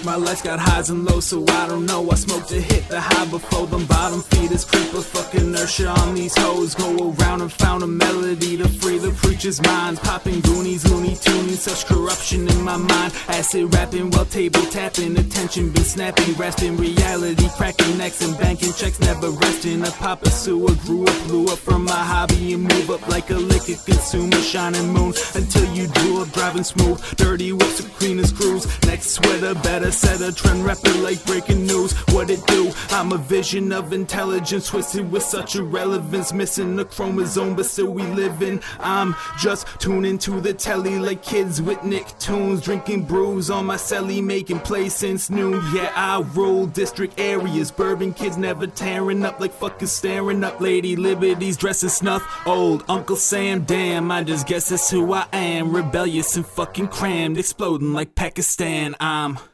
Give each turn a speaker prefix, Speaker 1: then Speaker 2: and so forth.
Speaker 1: My life got highs and lows, so I don't know. I smoke to hit the high before them bottom feeders creep a fuck inertia on these hoes. Go around and found a melody to free the preacher's minds. Popping Goonies, Looney Tunes, such corruption in my mind. Acid rapping while table tapping, attention been snapping, grasping reality, cracking necks and banking checks, never resting. A papa sewer grew up, blew up from my hobby and move up like a liquor consumer. Shining moon until you drew up, driving smooth, dirty whips with cleanest crews. Next sweater, better set a trend rapper like breaking news. What it do? I'm a vision of intelligence, twisted with such irrelevance, missing a chromosome, but still we living. I'm just tuning to the telly like kids with Nicktoons, drinking brews on my celly, making plays since noon. Yeah, I rule district areas, bourbon kids never tearing up like fuckers staring up. Lady Liberty's dressing snuff, old Uncle Sam, damn, I just guess that's who I am. Rebellious and fucking crammed, exploding like Pakistan. I'm